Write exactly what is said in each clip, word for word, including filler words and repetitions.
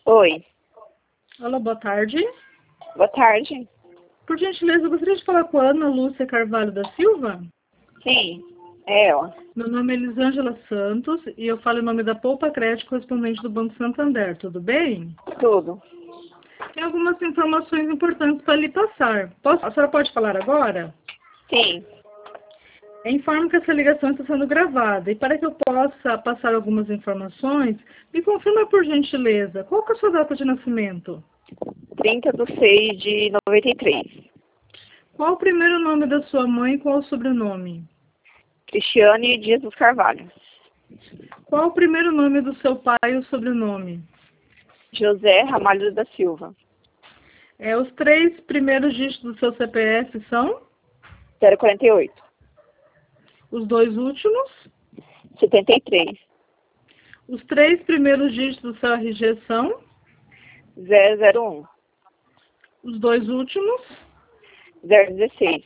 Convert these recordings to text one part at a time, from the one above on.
Oi, Alô, boa tarde. boa tarde. Por gentileza, eu gostaria de falar com a Ana Lúcia Carvalho da Silva. Sim, é ela. Meu nome é Elisângela Santos e eu falo em nome da Poupa Crédito, correspondente do Banco Santander. Tudo bem? Tudo. Tem algumas informações importantes para lhe passar. Posso, a senhora pode falar agora? Sim, Eu informo que essa ligação está sendo gravada e para que eu possa passar algumas informações, me confirma por gentileza, qual que é a sua data de nascimento? trinta de seis de noventa e três. Qual o primeiro nome da sua mãe e qual o sobrenome? Cristiane Dias dos Carvalho. Qual o primeiro nome do seu pai e o sobrenome? José Ramalho da Silva. É, os três primeiros dígitos do seu C P F são? zero quarenta e oito. Os dois últimos? setenta e três. Os três primeiros dígitos do seu R G são? zero zero um. Os dois últimos? zero dezesseis.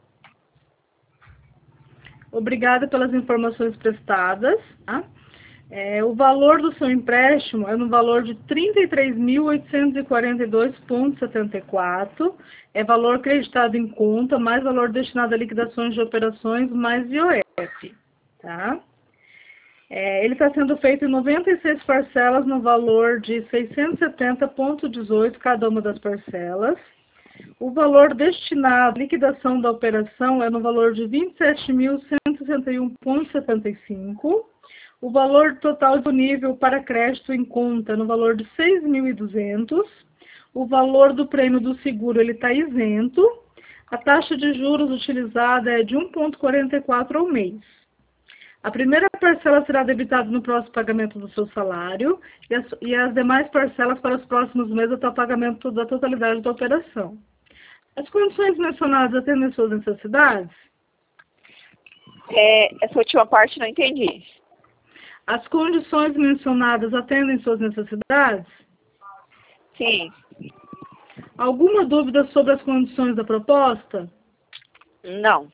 Obrigada pelas informações prestadas. Tá? É, o valor do seu empréstimo é no valor de trinta e três mil oitocentos e quarenta e dois vírgula setenta e quatro. É valor creditado em conta, mais valor destinado a liquidações de operações, mais I O F. Tá? É, ele está sendo feito em noventa e seis parcelas no valor de seiscentos e setenta vírgula dezoito cada uma das parcelas. O valor destinado à liquidação da operação é no valor de vinte e sete mil cento e sessenta e um vírgula setenta e cinco. O valor total disponível para crédito em conta é no valor de seis mil e duzentos. O valor do prêmio do seguro ele está isento. A taxa de juros utilizada é de um vírgula quarenta e quatro ao mês. A primeira parcela será debitada no próximo pagamento do seu salário e as, e as demais parcelas para os próximos meses até o pagamento da totalidade da operação. As condições mencionadas atendem suas necessidades? É, essa última parte não entendi. As condições mencionadas atendem suas necessidades? Sim, Alguma dúvida sobre as condições da proposta? não.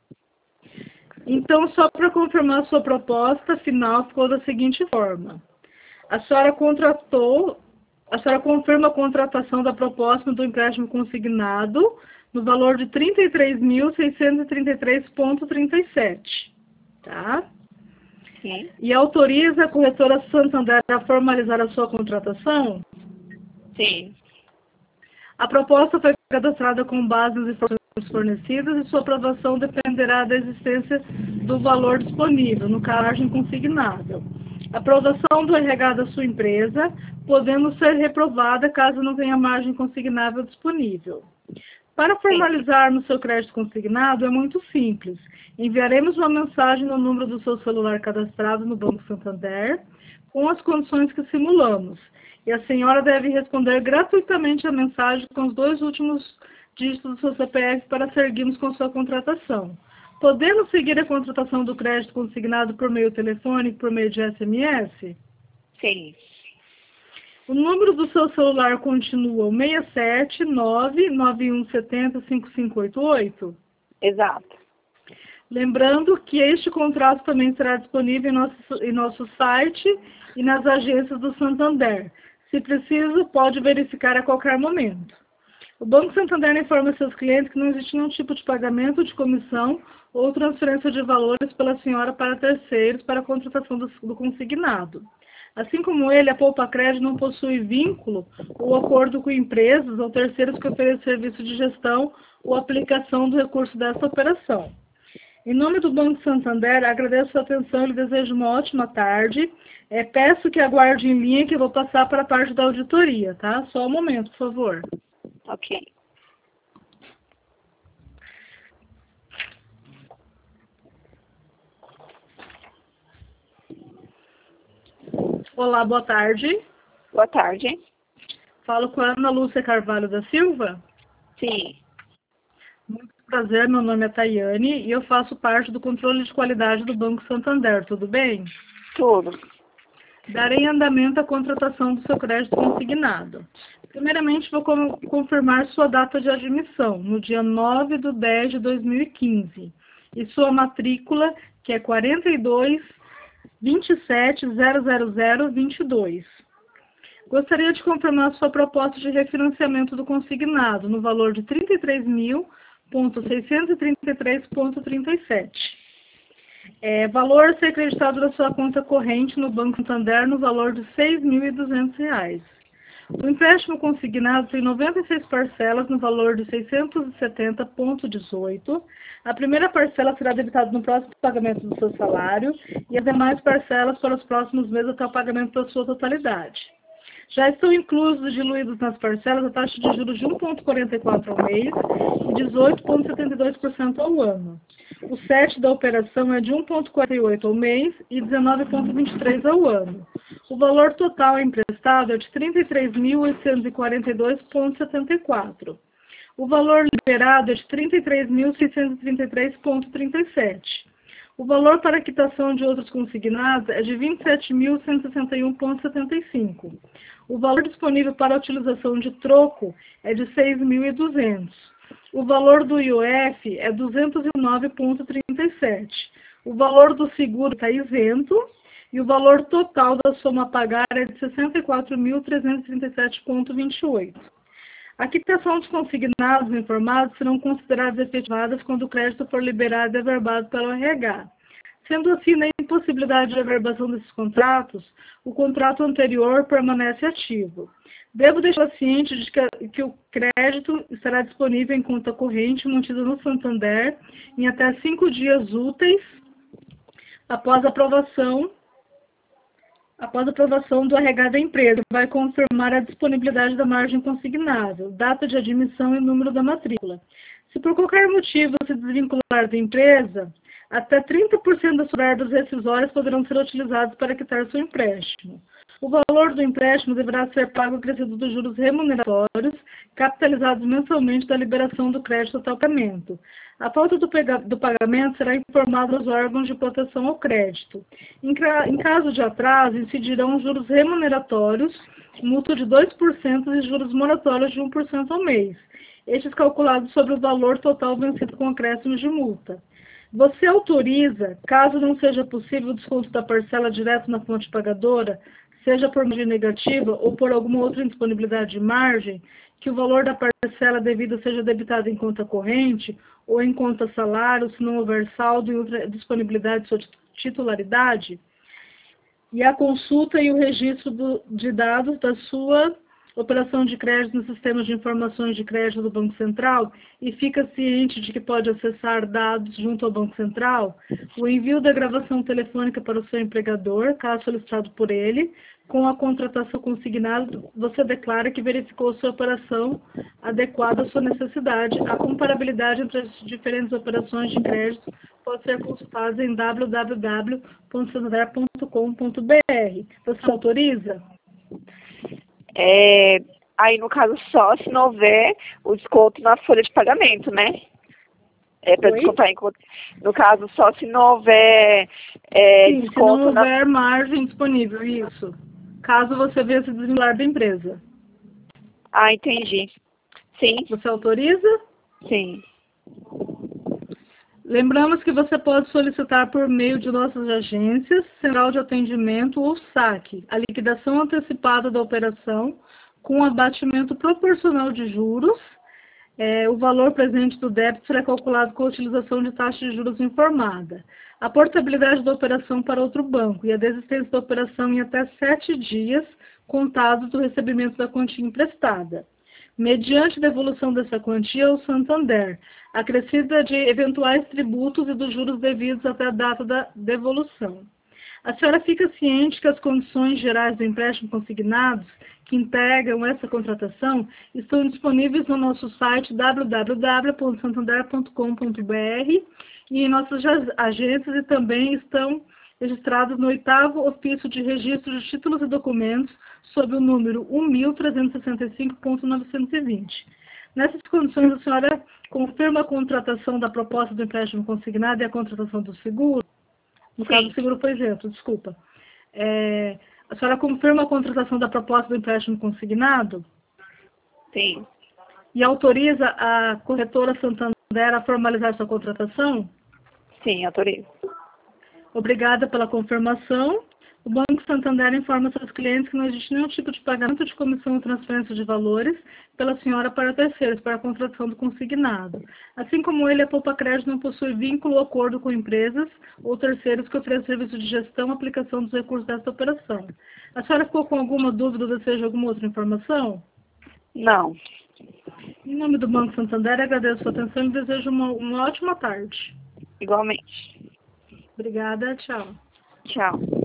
Então, só para confirmar a sua proposta final, ficou da seguinte forma. A senhora contratou, a senhora confirma a contratação da proposta do empréstimo consignado no valor de trinta e três mil seiscentos e trinta e três vírgula trinta e sete. Tá? Sim, E autoriza a corretora Santander a formalizar a sua contratação? sim, A proposta foi cadastrada com base nas informações fornecidas e sua aprovação dependerá da existência do valor disponível, no caso, margem consignável. A aprovação do R H da sua empresa, podendo ser reprovada caso não tenha margem consignável disponível. Para formalizarmos seu crédito consignado é muito simples. Enviaremos uma mensagem no número do seu celular cadastrado no Banco Santander com as condições que simulamos. E a senhora deve responder gratuitamente a mensagem com os dois últimos dígitos do seu C P F para seguirmos com sua contratação. Podemos seguir a contratação do crédito consignado por meio telefônico, por meio de S M S? sim. O número do seu celular continua o seis sete nove nove um sete zero cinco cinco oito oito? Exato. Lembrando que este contrato também será disponível em nosso, em nosso site e nas agências do Santander. Se preciso, pode verificar a qualquer momento. O Banco Santander informa seus clientes que não existe nenhum tipo de pagamento de comissão ou transferência de valores pela senhora para terceiros para a contratação do, do consignado. Assim como ele, a Poupa Crédito não possui vínculo ou acordo com empresas ou terceiros que ofereçam serviço de gestão ou aplicação do recurso dessa operação. Em nome do Banco Santander, agradeço a sua atenção e lhe desejo uma ótima tarde. É, peço que aguarde em linha que eu vou passar para a parte da auditoria, tá? Só um momento, por favor. Ok. Olá, boa tarde. Boa tarde. Falo com a Ana Lúcia Carvalho da Silva. Sim, Muito prazer, meu nome é Tayane e eu faço parte do controle de qualidade do Banco Santander, tudo bem? tudo. Darei andamento à contratação do seu crédito consignado. Primeiramente, vou com- confirmar sua data de admissão, no dia nove de dez de dois mil e quinze, e sua matrícula, que é quarenta e dois vinte e sete zero zero zero vinte e dois. Gostaria de confirmar a sua proposta de refinanciamento do consignado no valor de trinta e três mil seiscentos e trinta e três vírgula trinta e sete. É, valor a ser acreditado na sua conta corrente no Banco Santander no valor de seis mil e duzentos reais. O empréstimo consignado tem noventa e seis parcelas no valor de seiscentos e setenta vírgula dezoito. A primeira parcela será debitada no próximo pagamento do seu salário e as demais parcelas para os próximos meses até o pagamento da sua totalidade. Já estão inclusos e diluídos nas parcelas a taxa de juros de um vírgula quarenta e quatro por cento ao mês e dezoito vírgula setenta e dois por cento ao ano. O C E T da operação é de um vírgula quarenta e oito por cento ao mês e dezenove vírgula vinte e três por cento ao ano. O valor total emprestado é de trinta e três mil oitocentos e quarenta e dois vírgula setenta e quatro. O valor liberado é de trinta e três mil seiscentos e trinta e três vírgula trinta e sete. O valor para quitação de outros consignados é de vinte e sete mil cento e sessenta e um vírgula setenta e cinco. O valor disponível para a utilização de troco é de seis mil e duzentos. O valor do I O F é duzentos e nove vírgula trinta e sete. O valor do seguro está isento e o valor total da soma a pagar é de sessenta e quatro mil trezentos e trinta e sete vírgula vinte e oito. A quitação dos consignados informados serão consideradas efetivadas quando o crédito for liberado e averbado pelo R H. Sendo assim, na impossibilidade de averbação desses contratos, o contrato anterior permanece ativo. Devo deixar ciente de que, que o crédito estará disponível em conta corrente mantida no Santander em até cinco dias úteis após a aprovação Após a aprovação do R H da empresa, vai confirmar a disponibilidade da margem consignável, data de admissão e número da matrícula. Se por qualquer motivo se desvincular da empresa, até trinta por cento das verbas rescisórias poderão ser utilizados para quitar seu empréstimo. O valor do empréstimo deverá ser pago acrescido dos juros remuneratórios, capitalizados mensalmente da liberação do crédito até o pagamento. A falta do, do pagamento será informada aos órgãos de proteção ao crédito. Em, em caso de atraso, incidirão juros remuneratórios, multa de dois por cento e juros moratórios de um por cento ao mês, estes calculados sobre o valor total vencido com acréscimos de multa. Você autoriza, caso não seja possível o desconto da parcela direto na fonte pagadora, seja por margem negativa ou por alguma outra indisponibilidade de margem, que o valor da parcela devida seja debitado em conta corrente ou em conta salário, se não houver saldo e outra disponibilidade de sua titularidade, e a consulta e o registro do, de dados da sua operação de crédito nos sistemas de informações de crédito do Banco Central e fica ciente de que pode acessar dados junto ao Banco Central, o envio da gravação telefônica para o seu empregador, caso solicitado por ele, com a contratação consignada, você declara que verificou sua operação adequada à sua necessidade. A comparabilidade entre as diferentes operações de crédito pode ser consultada em w w w ponto santander ponto com ponto b r. Você autoriza? É, aí, no caso, só se não houver o desconto na folha de pagamento, né? É para descontar em conta. No caso, só se não houver é, Sim, desconto. Se não houver na... margem disponível, isso. Caso você venha se desvincular da empresa. Ah, entendi. Sim. Você autoriza? Sim. Lembramos que você pode solicitar por meio de nossas agências, Central de Atendimento ou saque, a liquidação antecipada da operação com abatimento proporcional de juros. É, o valor presente do débito será calculado com a utilização de taxa de juros informada. A portabilidade da operação para outro banco e a desistência da operação em até sete dias contados do recebimento da quantia emprestada. Mediante devolução dessa quantia ao Santander, acrescida de eventuais tributos e dos juros devidos até a data da devolução. A senhora fica ciente que as condições gerais do empréstimo consignados que integram essa contratação estão disponíveis no nosso site w w w ponto santander ponto com ponto b r e em nossas agências e também estão registrados no oitavo ofício de registro de títulos e documentos sob o número um mil trezentos e sessenta e cinco ponto novecentos e vinte. Nessas condições, a senhora confirma a contratação da proposta do empréstimo consignado e a contratação do seguro? No Sim. caso, o seguro foi isento, desculpa. É, a senhora confirma a contratação da proposta do empréstimo consignado? Sim. E autoriza a corretora Santander a formalizar sua contratação? Sim, autorizo. Obrigada pela confirmação. O Banco Santander informa seus clientes que não existe nenhum tipo de pagamento de comissão ou transferência de valores pela senhora para terceiros, para a contratação do consignado. Assim como ele, a Poupa Crédito não possui vínculo ou acordo com empresas ou terceiros que ofereçam serviço de gestão ou aplicação dos recursos desta operação. A senhora ficou com alguma dúvida ou deseja alguma outra informação? Não. Em nome do Banco Santander, agradeço a sua atenção e desejo uma, uma ótima tarde. Igualmente. Obrigada, tchau. Tchau.